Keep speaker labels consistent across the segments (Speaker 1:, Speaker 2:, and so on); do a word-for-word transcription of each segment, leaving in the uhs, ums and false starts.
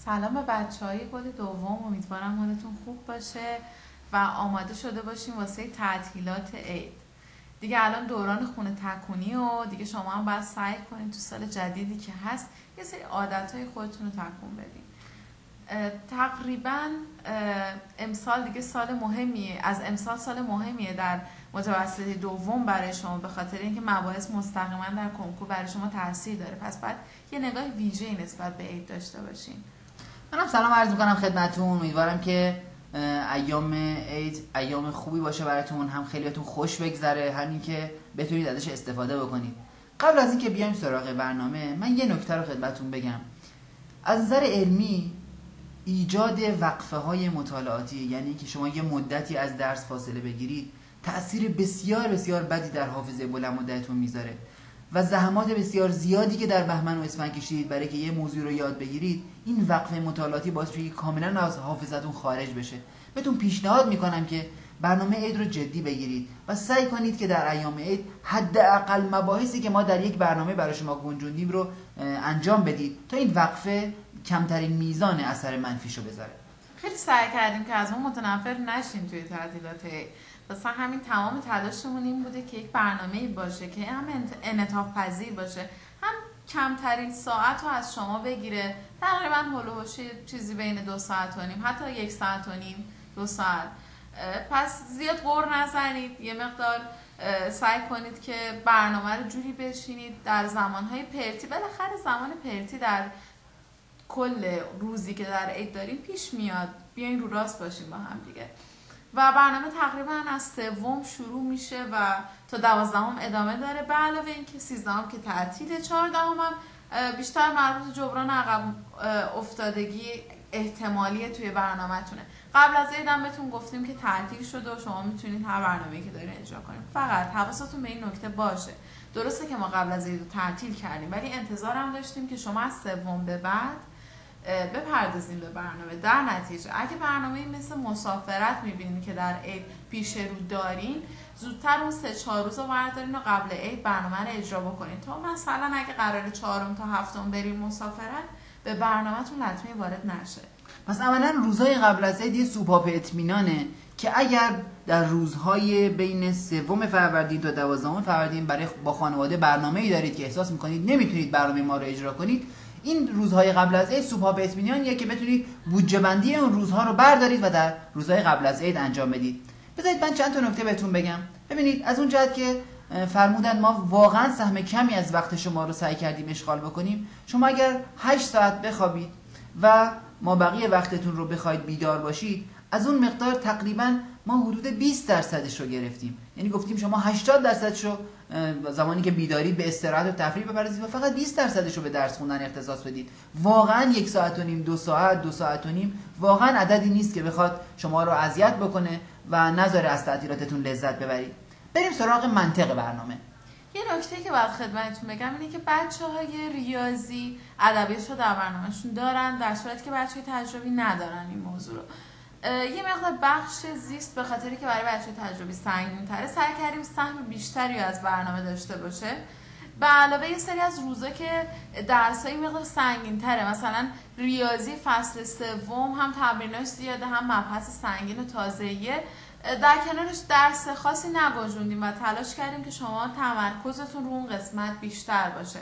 Speaker 1: سلام به بچهای گل دوم، امیدوارم حالتون خوب باشه و آماده شده باشیم واسه تعطیلات عید. دیگه الان دوران خونه تکونی و دیگه شما هم باید سعی کنید تو سال جدیدی که هست یه سری عادتهای خودتون رو تکون بدین. تقریبا امسال دیگه سال مهمیه، از امسال سال مهمیه در متوسطه دوم برای شما، به خاطر اینکه مباحث مستقیما در کنکور برای شما تاثیر داره، پس باید یه نگاه ویژه‌ای نسبت به عید داشته باشین.
Speaker 2: منم سلام عرض میکنم خدمتتون. امیدوارم که ایام عید ایام خوبی باشه براتون، هم خیلیاتون خوش بگذره، همین که بتونید ازش استفاده بکنید. قبل از اینکه بیایم سراغ برنامه، من یه نکته رو خدمتتون بگم. از نظر علمی ایجاد وقفه های مطالعاتی، یعنی که شما یه مدتی از درس فاصله بگیرید، تأثیر بسیار بسیار بدی در حافظه بلند مدتتون میذاره و زحمات بسیار زیادی که در بهمن و اسفند کشیدید برای که یه موضوع رو یاد بگیرید، این وقفه مطالعاتی باعث میشه که کاملا از حافظتون خارج بشه. بهتون پیشنهاد میکنم که برنامه عید رو جدی بگیرید و سعی کنید که در ایام عید حداقل مباحثی که ما در یک برنامه برای شما گنجوندیم رو انجام بدید تا این وقفه کمترین میزان اثر منفیشو بذاره.
Speaker 1: خیلی سعی کردیم که از اون متنفر نشیم توی تعطیلات عید. واسه همین تمام تلاشمون این بوده که یک برنامه‌ای باشه که هم انعطاف پذیر باشه، هم کمترین ساعت رو از شما بگیره، تقریبا هولوحش چیزی بین دو ساعت و نیم، حتی یک ساعت و نیم، دو ساعت. پس زیاد غر نزنید، یه مقدار سعی کنید که برنامه رو جوری بشینید در زمانهای پرتی. بالاخره زمان پرتی در کل روزی که در عید داریم پیش میاد، بیاین رو راست باشیم با هم دیگه. و برنامه تقریبا از سوم شروع میشه و تا دوازدهم ادامه داره، به علاوه اینکه سیزدهم که تعطیل، چهاردهم هم بیشتر مربوط جبران عقب افتادگی احتمالی توی برنامه‌تونه. قبل از عید هم بهتون گفتیم که تعطیل شده و شما میتونید هر برنامه‌ای که دارین اجرا کنید. فقط حواستون به این نکته باشه، درسته که ما قبل از عید تعطیل کردیم، ولی انتظار هم داشتیم که شما از سوم به بعد بپردازیم به برنامه. در نتیجه اگه برنامه‌ای مثل مسافرت میبینید که در عید پیش رو دارین، زودتر اون سه چهار روز رو بردارین و قبل عید برنامه رو اجرا بکنین، تا مثلا اگه قراره چهارم تا هفتم بریم مسافرت، به برنامه‌تون لطمه وارد نشه.
Speaker 2: پس اولا روزهای قبل از عید یه سوپاپ اطمینانه که اگر در روزهای بین سوم فروردین تا دوازدهم فروردین برای با خانواده برنامه‌ای دارید که احساس می‌کنید نمیتونید برنامه ما رو اجرا کنید، این روزهای قبل از عید سوپاپ اطمینانیه که بتونید بودجه بندی اون روزها رو بردارید و در روزهای قبل از عید انجام بدید. بذارید من چند تا نکته بهتون بگم. ببینید، از اون جهت که فرمودن ما واقعا سهم کمی از وقت شما رو سعی کردیم اشغال بکنیم، شما اگر هشت ساعت بخوابید و ما بقیه وقتتون رو بخواید بیدار باشید، از اون مقدار تقریبا ما حدود بیست درصدش رو گرفتیم. یعنی گفتیم شما هشتاد درصدش رو زمانی که بیدارید به استراحت و تفریح بپردازید و فقط بیست درصدش رو به درس خوندن اختصاص بدید. واقعا یک ساعت و نیم، دو ساعت، دو ساعت و نیم واقعا عددی نیست که بخواد شما رو اذیت بکنه و نذاره از تعطیلاتتون لذت ببرید. بریم سراغ منطق برنامه.
Speaker 1: یه نکته که باید خدمتتون بگم اینه که بچه‌های ریاضی ادبیات رو در برنامه‌شون دارن، در صورتی که بچه‌های تجربی ندارن این موضوع رو. یه مقدار بخش زیست به خاطری که برای بچه تجربی سنگین‌تره، سعی کردیم سهم بیشتری از برنامه داشته باشه. به علاوه یه سری از روزا که درس‌های مقدار سنگین‌تره، مثلا ریاضی فصل سوم هم تمریناش زیاده، هم مبحث سنگین و تازه‌ایه، در کنارش درس خاصی نگنجوندیم و تلاش کردیم که شما تمرکزتون رو اون قسمت بیشتر باشه.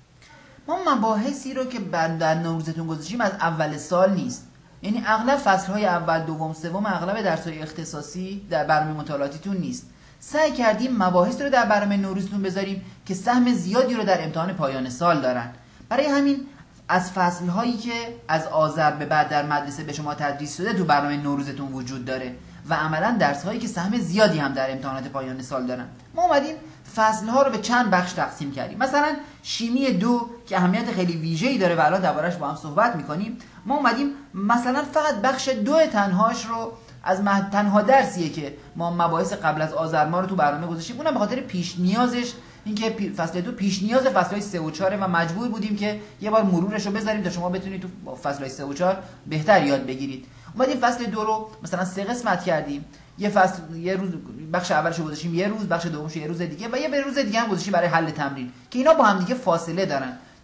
Speaker 2: ما مباحثی رو که در نوروزتون گذاشتیم از اول سال نیست، یعنی اغلب فصل‌های اول، دوم، سوم اغلب درس‌های اختصاصی در برنامه مطالعاتیتون نیست. سعی کردیم مباحث رو در برنامه نوروزتون بذاریم که سهم زیادی رو در امتحان پایان سال دارن. برای همین از فصل‌هایی که از آذر به بعد در مدرسه به شما تدریس شده تو برنامه نوروزتون وجود داره و عملاً درس‌هایی که سهم زیادی هم در امتحانات پایان سال دارن. ما اومدیم فصل‌ها رو به چند بخش تقسیم کردیم. مثلا شیمی دو که اهمیت خیلی ویژه‌ای داره و الان دربارش با هم صحبت می‌کنیم، ما اومدیم مثلا فقط بخش دو تنهاش رو از مح... تنها درسیه که ما مباحث قبل از آذر ماه رو تو برنامه گذاشتیم، اونم به خاطر پیش نیازش، اینکه پی... فصل دو پیش نیاز فصل‌های سه و چهار و مجبور بودیم که یه بار مرورش رو بذاریم تا شما بتونید تو فصل‌های سه و چهار بهتر یاد بگیرید. اومدیم فصل دو رو مثلا سه قسمت کردیم، یه فصل یه روز بخش اولش رو گذاشتیم یه روز، بخش دومش یه روز دیگه و یه روز دیگه هم گذاشتیم برای حل تمرین که اینا با هم دیگه فاصله دارن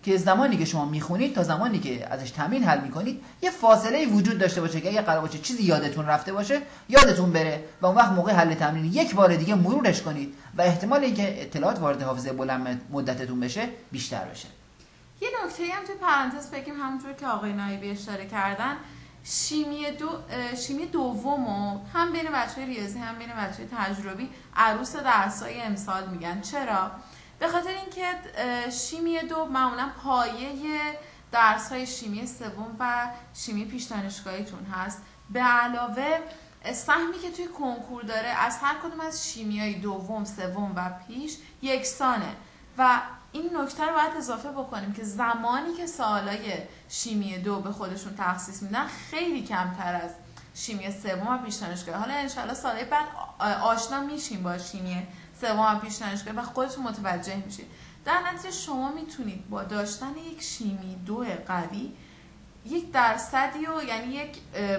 Speaker 2: که زمانی که شما میخونید تا زمانی که ازش تمرین حل میکنید یه فاصله وجود داشته باشه که اگه قرار باشه چیزی یادتون رفته باشه یادتون بره و اون وقت موقع حل تمرین یک بار دیگه مرورش کنید و احتمال اینکه اطلاعات وارد حافظه بلند مدتتون بشه بیشتر بشه.
Speaker 1: یه نکته هم توی پرانتز بگیم، همونجور که آقای نایبی اشاره کردن، شیمی دو شیمی دومو هم بین بچه‌های ریاضی هم بین بچه‌های تجربی عروس درس‌های امسال میگن. چرا؟ به خاطر اینکه شیمی دو معمولا پایه درس‌های شیمی سوم و شیمی پیش دانشگاهیتون هست. به علاوه سهمی که توی کنکور داره از هر کدوم از شیمیای دوم، سوم و پیش یکسانه و این نکته رو باید اضافه بکنیم که زمانی که سوالای شیمی دو به خودشون تخصیص میدن خیلی کمتر از شیمی سوم و پیش دانشگاه. حالا انشالله سالهای بعد آشنا میشیم با شیمی سوم و پیش دانشگاه و خودتون متوجه میشید. در نتیجه شما میتونید با داشتن یک شیمی دو قوی یک درصدی و یعنی یک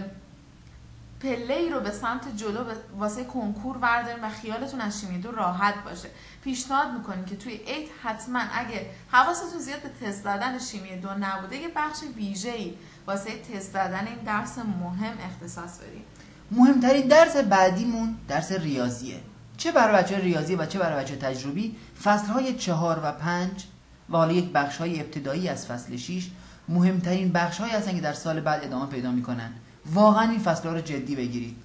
Speaker 1: پله‌ای رو به سمت جلو واسه کنکور بردارین و خیالتون از شیمی دو راحت باشه. پیشنهاد میکنیم که توی عید حتما اگه حواستون زیاد به تست زدن شیمی دو نبوده یه بخش ویژه‌ای واسه تست زدن این درس مهم اختصاص بدیم.
Speaker 2: مهمترین درس بعدیمون درس ریاضیه، چه برای بچه ریاضی و چه برای بچه تجربی. فصلهای چهار و پنج و حالا یک بخش‌های ابتدایی از فصل شش مهمترین بخش‌هایی هستن که در سال بعد ادامه پیدا میکنن. واقعا این فصل‌ها رو جدی بگیرید،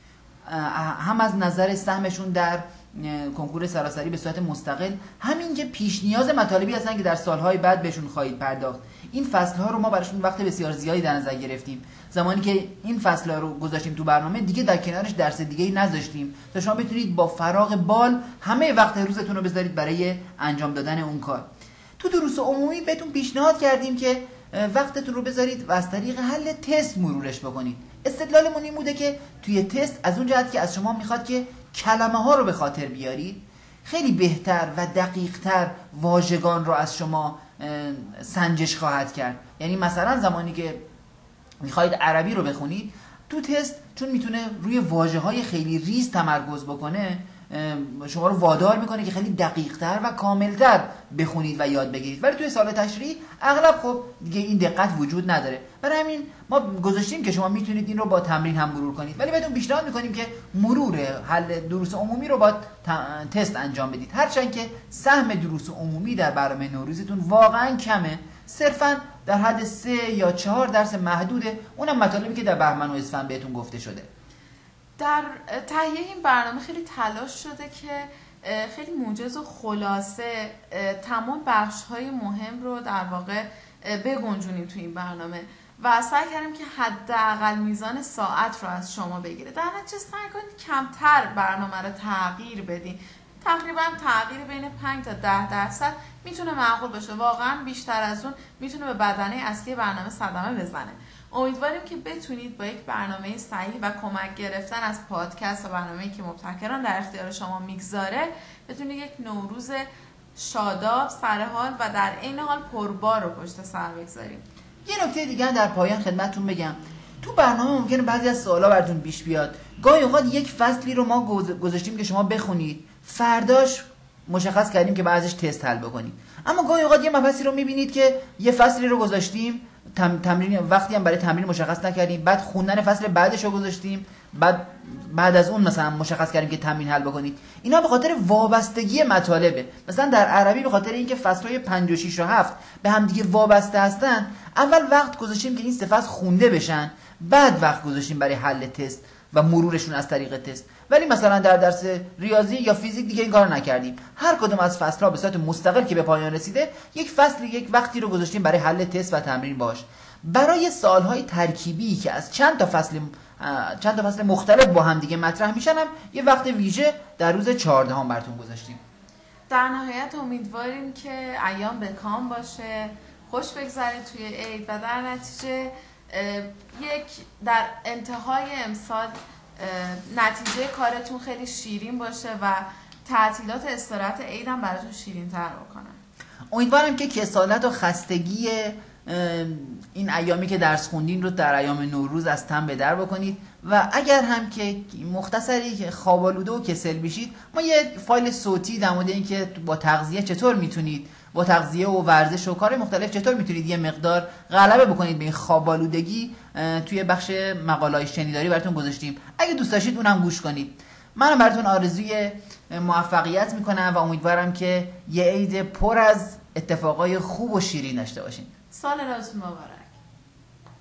Speaker 2: هم از نظر سهمشون در کنکور سراسری به صورت مستقل، همین که پیش نیاز مطالبی هستن که در سالهای بعد بهشون خواهید پرداخت. این فصل‌ها رو ما براشون وقت بسیار زیادی در نظر گرفتیم. زمانی که این فصل‌ها رو گذاشتیم تو برنامه دیگه در کنارش درس دیگه‌ای نذاشتیم تا شما بتونید با فراغ بال همه وقت روزتون رو بذارید برای انجام دادن اون کار. تو دروس عمومی بهتون پیشنهاد کردیم که وقتتون رو بذارید و از طریق حل تست مرورش بکنید. استدلالمون این بوده که توی تست از اون جهت که از شما میخواد که کلمه ها رو به خاطر بیارید، خیلی بهتر و دقیقتر واژگان رو از شما سنجش خواهد کرد. یعنی مثلا زمانی که میخواید عربی رو بخونید تو تست، چون میتونه روی واژه‌های خیلی ریز تمرکز بکنه، شما رو وادار میکنه که خیلی دقیقتر و کاملتر بخونید و یاد بگیرید. ولی توی سال تشریح اغلب خب دیگه این دقت وجود نداره. برای همین ما گذاشتیم که شما میتونید این رو با تمرین هم مرور کنید، ولی بهتون پیشنهاد میکنیم که مرور حل دروس عمومی رو با تست انجام بدید. هرچند که سهم دروس عمومی در برنامه نوروزیتون واقعا کمه، صرفا در حد سه یا چهار درس محدوده، اونم مطالبی که در بهمن و اسفند بهتون گفته شده.
Speaker 1: در تهیه این برنامه خیلی تلاش شده که خیلی موجز و خلاصه تمام بخش‌های مهم رو در واقع بگنجونیم تو این برنامه و سعی کردیم که حداقل میزان ساعت رو از شما بگیره. در نتیجه سعی کنید کمتر برنامه رو تغییر بدین. تقریبا تغییر بین پنج تا ده درصد میتونه معقول باشه. واقعا بیشتر از اون میتونه به بدنه اصلی برنامه صدمه بزنه. امیدواریم که بتونید با یک برنامه صحیح و کمک گرفتن از پادکست و برنامه‌ای که مبتکران در اختیار شما میگذاره بتونید یک نوروز شاداب، سرحال و در عین حال پربار رو پشت سر بگذاریم.
Speaker 2: یه نکته دیگه در پایان خدمتتون بگم. تو برنامه ممکنه بعضی از سوالا براتون پیش بیاد. گاهی اوقات یک فصلی رو ما گذاشتیم که شما بخونید، فرداش مشخص کردیم که بعضیش تست حل بکنید. اما گاهی اوقات یه مبحثی رو می‌بینید که یه فصلی رو گذاشتیم، تم... تمرین وقتی هم برای تمرین مشخص نکردیم، بعد خوندن فصل بعدش رو گذاشتیم، بعد بعد از اون مثلا مشخص کردیم که تمرین حل بکنید. اینا به خاطر وابستگی مطالبه. مثلا در عربی به خاطر اینکه فصل‌های پنج و شش و هفت به هم دیگه وابسته هستن، اول وقت گذاشتیم که این سه فصل خونده بشن، بعد وقت گذاشتیم برای حل تست و مرورشون از طریق تست. ولی مثلا در درس ریاضی یا فیزیک دیگه این کارو نکردیم. هر کدوم از فصل‌ها به صورت مستقل که به پایان رسیده، یک فصل یک وقتی رو گذاشتیم برای حل تست و تمرین باش. برای سوال‌های ترکیبی که از چند تا فصل چند تا فصل مختلف با هم دیگه مطرح میشن هم یه وقت ویژه در روز چهاردهم براتون گذاشتیم.
Speaker 1: در نهایت امیدواریم که ایام به کام باشه، خوش بگذره توی عید و در نتیجه یک در انتهای امسال نتیجه کارتون خیلی شیرین باشه و تعطیلات استراحت عید هم براتون شیرین تر بکنن.
Speaker 2: امیدوارم که کسالت و خستگی این ایامی که درس خوندین رو در ایام نوروز از تن به در بکنید و اگر هم که مختصری خوابالوده و کسل بشید، ما یه فایل صوتی در مورد اینکه با تغذیه چطور میتونید با تغذیه و ورزش و کار مختلف چطور میتونید یه مقدار غلبه بکنید به این خوابالودگی توی بخش مقاله‌های شنیداری براتون گذاشتیم. اگه دوست داشتید اونم گوش کنید. منم براتون آرزوی موفقیت میکنم و امیدوارم که یه عید پر از اتفاقای خوب و شیرین داشته باشین.
Speaker 1: سال نوتون مبارک.